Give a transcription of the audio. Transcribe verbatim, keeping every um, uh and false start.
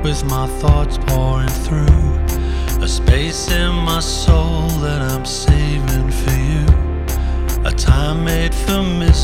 with my thoughts pouring through a space in my soul that I'm seeing.